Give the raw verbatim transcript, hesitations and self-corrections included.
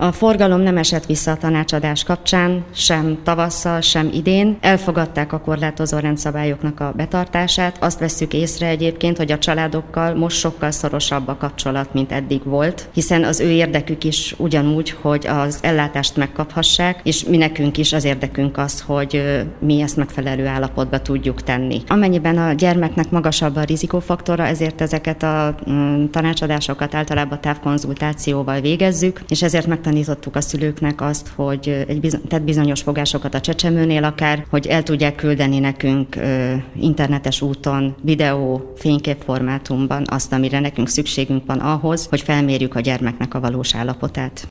A forgalom nem esett vissza a tanácsadás kapcsán, sem tavasszal, sem idén. Elfogadták a korlátozó rendszabályoknak a betartását. Azt vesszük észre egyébként, hogy a családokkal most sokkal szorosabb a kapcsolat, mint eddig volt, hiszen az ő érdekük is ugyanúgy, hogy az ellátást megkaphassák, és mi nekünk is az érdekünk az, hogy mi ezt megfelelő állapotba tudjuk tenni. Amennyiben a gyermeknek magasabb a rizikófaktora, ezért ezeket a tanácsadásokat általában távkonzultációval végezzük, és ezért megtanítottuk a szülőknek azt, hogy egy bizony, tett bizonyos fogásokat a csecsemőnél akár, hogy el tudják küldeni nekünk ö, internetes úton, videó, fényképformátumban azt, amire nekünk szükségünk van ahhoz, hogy felmérjük a gyermeknek a valós állapotát.